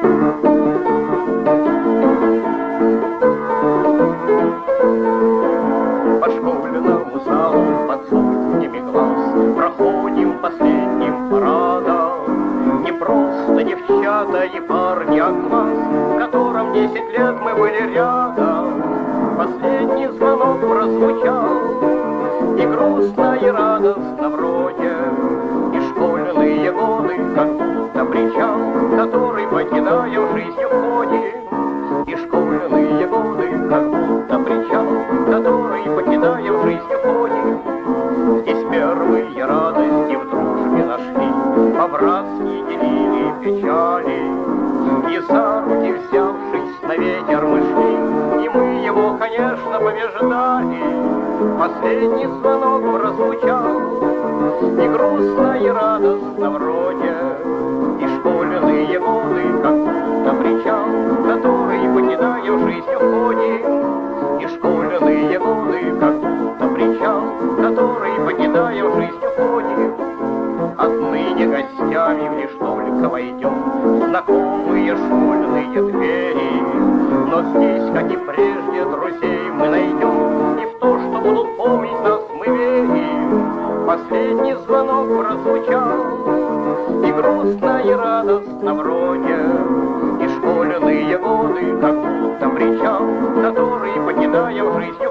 По школьному залу под сотнями глаз проходим последним парадом. Не просто девчата и парни, а класс, в котором 10 лет мы были рядом. Последний звонок прозвучал, и грустно, и радостно вроде, и школьные годы, как будто причал, который, покидая в жизнь, уходим. И школьные годы, как будто причал, который, покидая в жизнь, уходим. Здесь первые радости в дружбе нашли, по-братски делили печали, и за руки взявшись на ветер мы шли, и мы его, конечно, побеждали. Последний звонок прозвучал, и грустно, и радостно вроде, и школьные годы, как будто причал, который, покидая в жизнь, уходим. И школьные годы, как будто причал, который, покидая в жизнь, уходим. Отныне гостями в лишь только войдем знакомые школьные двери, но здесь, как и прежде, друзей мы найдем, и в то, что будут помнить нас, мы верим. Последний звонок прозвучал, и грустно, и радостно вроде, и школьные годы, как будто причал, который, покидая в жизнь,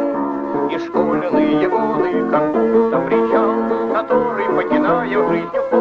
уходим. И школьные годы, как будто причал, который, покидая в жизнь, уходим.